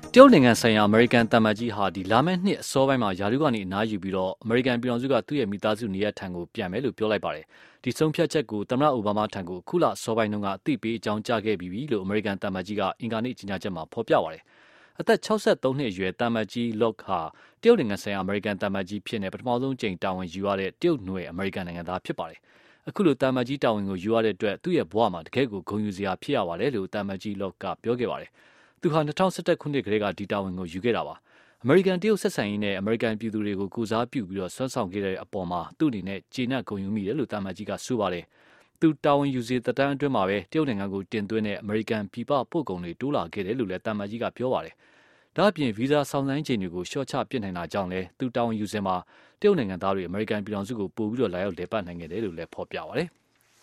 တရုတ်နိုင်ငံဆိုင်ရာအမေရိကန်တမန်ကြီးဟာလာမယ့်နှစ်အစောပိုင်းမှာရာထူးကနေအနားယူပြီးအမေရိကန်ပြည်ထောင်စုကသူ့ရဲ့မိသားစုနေရာထံကိုပြန်မယ်လို့ပြောလိုက်ပါတယ်။ဒီဆုံးဖြတ်ချက်ကိုသမ္မတအိုဘားမားထံကိုအခုလအစောပိုင်းတုန်းကအသိပေးအကြောင်းကြားခဲ့ပြီးပြီလို့အမေရိကန်တမန်ကြီးကအင်္ဂါနေ့ကြေညာချက်မှာဖော်ပြပါတယ်။အသက်63နှစ်အရွယ်တမန်ကြီး Locke ဟာတရုတ်နိုင်ငံဆိုင်ရာအမေရိကန်တမန်ကြီးဖြစ်နေပထမဆုံးကြိမ်တာဝန်ယူရတဲ့တရုတ်နွယ်အမေရိကန်နိုင်ငံသားဖြစ်ပါတယ်။အခုလိုတမန်ကြီးတာဝန်ကိုယူရတဲ့အတွက်သူ့ရဲ့ဘဝမှာတကယ့်ကိုဂုဏ်ယူစရာဖြစ်ရပါတယ်လို့တမန်ကြီး Locke ကပြောခဲ့ပါတယ်။သူဟာ2011ခုနှစ်ကတည်းကဒီတာဝန်ကိုယူခဲ့တာပါ။အမေရိကန်တရုတ်ဆက်ဆံရေးနဲ့အမေရိကန်ပြည်သူတွေကိုကိုစားပြုပြီးဆွမ်းဆောင်ခဲ့တဲ့အပေါ်မှာသူ့အနေနဲ့ကျေနပ်ဂုဏ်ယူမိတယ်လို့တမန်ကြီးကဆိုပါတယ်။သူတာဝန်ယူစေသက်တမ်းအတွင်းမှာပဲတရုတ်နိုင်ငံကိုတင်သွင်းတဲ့အမေရိကန်ပြည်ပပို့ကုန်တွေတိုးလာခဲ့တယ်လို့လည်းတမန်ကြီးကပြောပါတယ်။ဒါ့အပြင်ဗီဇာဆောင်ဆိုင်းချိန်တွေကိုလျှော့ချပစ်နိုင်တာကြောင့်လည်းသူတာဝန်ယူစဉ်မှာတရုတ်နိုင်ငံသားတွေအမေရိကန်ပြည်ထောင်စုကိုပို့ပြီးလာရောက်လည်ပတ်နိုင်ခဲ့တယ်လို့လည်းဖော်ပြပါတယ်။